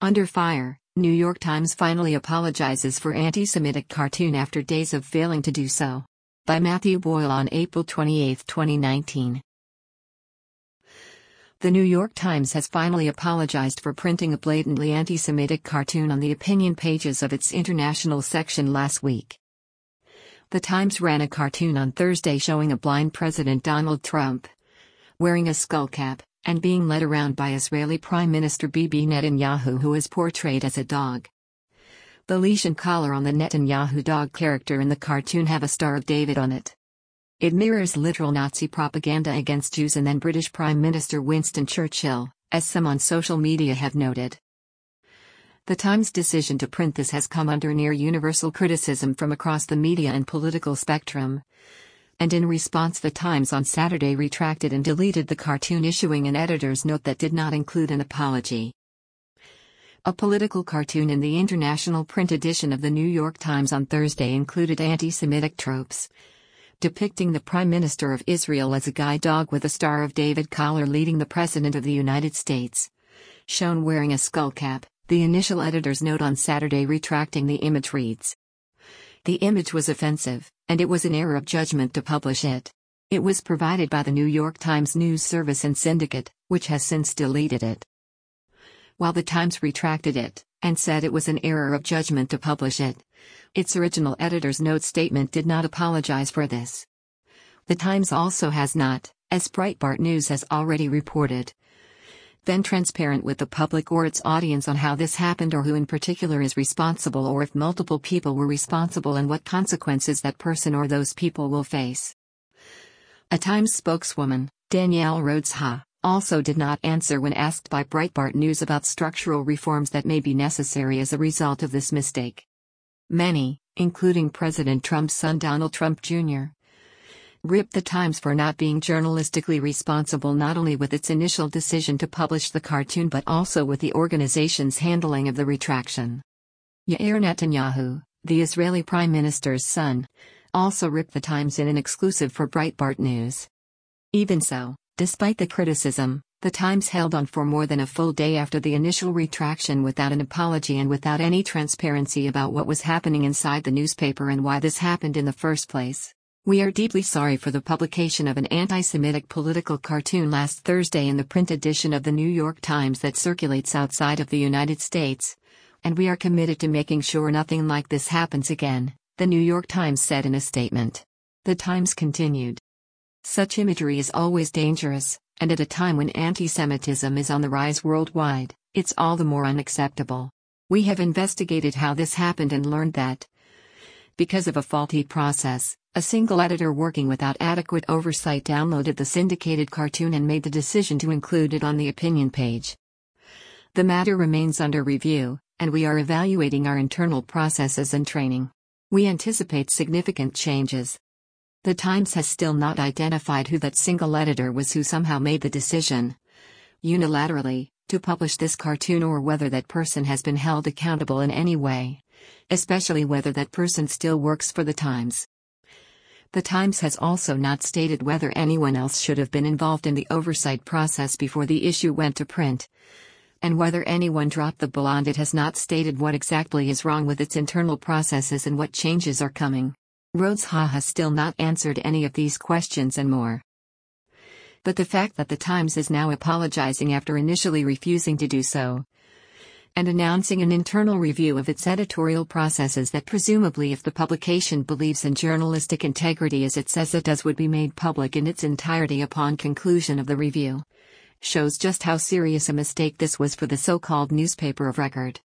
Under fire, New York Times finally apologizes for anti-Semitic cartoon after days of failing to do so. By Matthew Boyle on April 28, 2019. The New York Times has finally apologized for printing a blatantly anti-Semitic cartoon on the opinion pages of its international section last week. The Times ran a cartoon on Thursday showing a blind President Donald Trump wearing a skullcap and being led around by Israeli Prime Minister Bibi Netanyahu, who is portrayed as a dog. The leash and collar on the Netanyahu dog character in the cartoon have a Star of David on it. It mirrors literal Nazi propaganda against Jews and then British Prime Minister Winston Churchill, as some on social media have noted. The Times' decision to print this has come under near universal criticism from across the media and political spectrum. And in response, the Times on Saturday retracted and deleted the cartoon, issuing an editor's note that did not include an apology. A political cartoon in the international print edition of the New York Times on Thursday included anti-Semitic tropes, depicting the Prime Minister of Israel as a guide dog with a Star of David collar leading the President of the United States, shown wearing a skullcap. The initial editor's note on Saturday retracting the image reads: "The image was offensive, and it was an error of judgment to publish it. It was provided by the New York Times News Service and Syndicate, which has since deleted it." While the Times retracted it, and said it was an error of judgment to publish it, its original editor's note statement did not apologize for this. The Times also has not, as Breitbart News has already reported, been transparent with the public or its audience on how this happened or who in particular is responsible, or if multiple people were responsible and what consequences that person or those people will face. A Times spokeswoman, Danielle Rhodes-Ha, also did not answer when asked by Breitbart News about structural reforms that may be necessary as a result of this mistake. Many, including President Trump's son Donald Trump Jr., ripped the Times for not being journalistically responsible not only with its initial decision to publish the cartoon but also with the organization's handling of the retraction. Yair Netanyahu, the Israeli Prime Minister's son, also ripped the Times in an exclusive for Breitbart News. Even so, despite the criticism, the Times held on for more than a full day after the initial retraction without an apology and without any transparency about what was happening inside the newspaper and why this happened in the first place. "We are deeply sorry for the publication of an anti-Semitic political cartoon last Thursday in the print edition of the New York Times that circulates outside of the United States, and we are committed to making sure nothing like this happens again," the New York Times said in a statement. The Times continued, "Such imagery is always dangerous, and at a time when anti-Semitism is on the rise worldwide, it's all the more unacceptable. We have investigated how this happened and learned that, because of a faulty process, a single editor working without adequate oversight downloaded the syndicated cartoon and made the decision to include it on the opinion page. The matter remains under review, and we are evaluating our internal processes and training. We anticipate significant changes." The Times has still not identified who that single editor was who somehow made the decision, unilaterally, to publish this cartoon, or whether that person has been held accountable in any way, especially whether that person still works for the Times. The Times has also not stated whether anyone else should have been involved in the oversight process before the issue went to print, and whether anyone dropped the ball, and it has not stated what exactly is wrong with its internal processes and what changes are coming. Rhodes-Ha has still not answered any of these questions and more. But the fact that the Times is now apologizing after initially refusing to do so, and announcing an internal review of its editorial processes that presumably, if the publication believes in journalistic integrity as it says it does, would be made public in its entirety upon conclusion of the review, shows just how serious a mistake this was for the so-called newspaper of record.